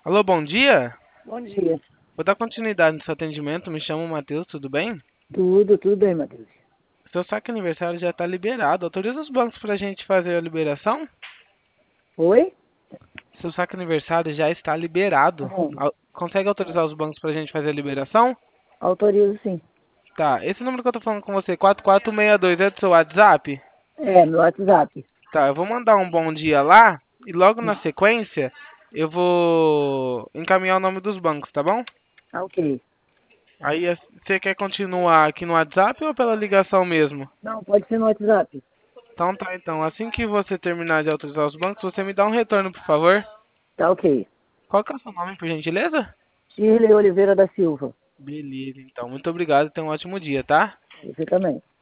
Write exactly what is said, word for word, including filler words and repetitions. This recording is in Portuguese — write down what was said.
Alô, bom dia. Bom dia. Vou dar continuidade no seu atendimento. Me chamo Matheus, tudo bem? Tudo, tudo bem, Matheus. Seu saque aniversário já está liberado. Autoriza os bancos para a gente fazer a liberação? Oi? Seu saque aniversário já está liberado. Aham. Au- Consegue autorizar os bancos para a gente fazer a liberação? Autorizo sim. Tá, esse número que eu tô falando com você, quatro quatro seis dois, é do seu WhatsApp? É, meu WhatsApp. Tá, eu vou mandar um bom dia lá e logo na sequência eu vou encaminhar o nome dos bancos, tá bom? Ah, ok. Aí é- você quer continuar aqui no WhatsApp ou pela ligação mesmo? Não, pode ser no WhatsApp. Então tá, então. Assim que você terminar de autorizar os bancos, você me dá um retorno, por favor. Tá ok. Qual que é o seu nome, por gentileza? Shirley Oliveira da Silva. Beleza, então. Muito obrigado e tenha um ótimo dia, tá? Você também.